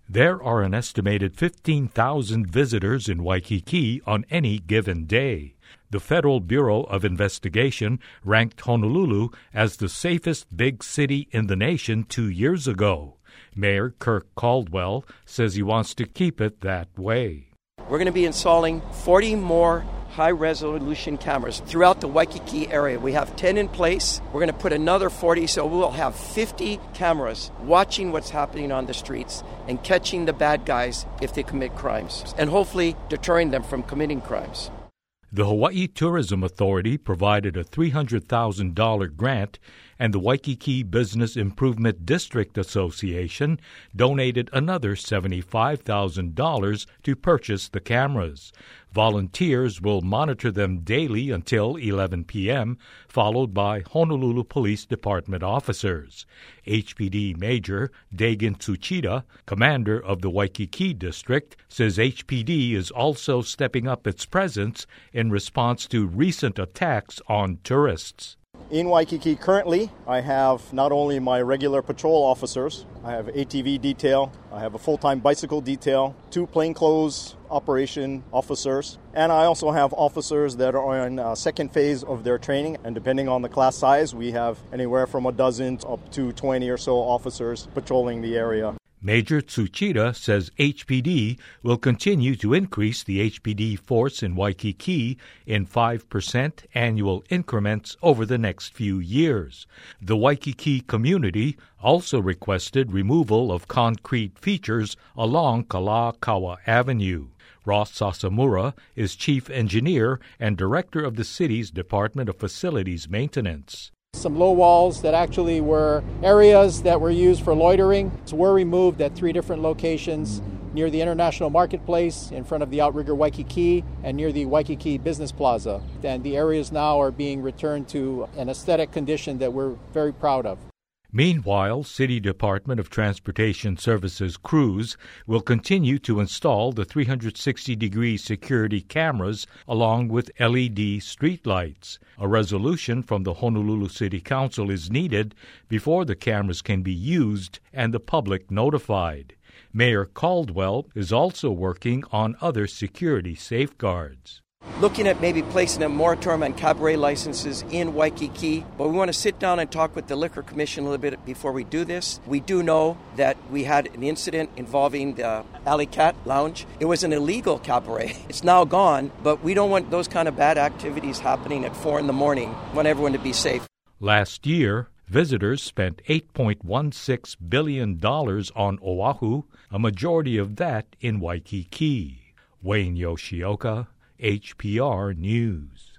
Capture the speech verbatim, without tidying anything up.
There are an estimated fifteen thousand visitors in Waikiki on any given day. The Federal Bureau of Investigation ranked Honolulu as the safest big city in the nation two years ago. Mayor Kirk Caldwell says he wants to keep it that way. We're going to be installing forty more high-resolution cameras throughout the Waikiki area. We have ten in place. We're going to put another forty, so we'll have fifty cameras watching what's happening on the streets and catching the bad guys if they commit crimes, and hopefully deterring them from committing crimes. The Hawaii Tourism Authority provided a three hundred thousand dollars grant, and the Waikiki Business Improvement District Association donated another seventy-five thousand dollars to purchase the cameras. Volunteers will monitor them daily until eleven p.m., followed by Honolulu Police Department officers. H P D Major Dagan Tsuchida, commander of the Waikiki District, says H P D is also stepping up its presence in response to recent attacks on tourists. In Waikiki currently, I have not only my regular patrol officers, I have A T V detail, I have a full-time bicycle detail, two plainclothes operation officers, and I also have officers that are in uh, second phase of their training, and depending on the class size, we have anywhere from a dozen up to twenty or so officers patrolling the area. Major Tsuchida says H P D will continue to increase the H P D force in Waikiki in five percent annual increments over the next few years. The Waikiki community also requested removal of concrete features along Kalakaua Avenue. Ross Sasamura is chief engineer and director of the city's Department of Facilities Maintenance. Some low walls that actually were areas that were used for loitering were removed at three different locations near the International Marketplace, in front of the Outrigger Waikiki, and near the Waikiki Business Plaza. And the areas now are being returned to an aesthetic condition that we're very proud of. Meanwhile, City Department of Transportation Services crews will continue to install the three hundred sixty degree security cameras along with L E D streetlights. A resolution from the Honolulu City Council is needed before the cameras can be used and the public notified. Mayor Caldwell is also working on other security safeguards. Looking at maybe placing a moratorium on cabaret licenses in Waikiki, but we want to sit down and talk with the Liquor Commission a little bit before we do this. We do know that we had an incident involving the Alley Cat Lounge. It was an illegal cabaret. It's now gone, but we don't want those kind of bad activities happening at four in the morning. We want everyone to be safe. Last year, visitors spent eight point one six billion dollars on Oahu, a majority of that in Waikiki. Wayne Yoshioka, H P R News.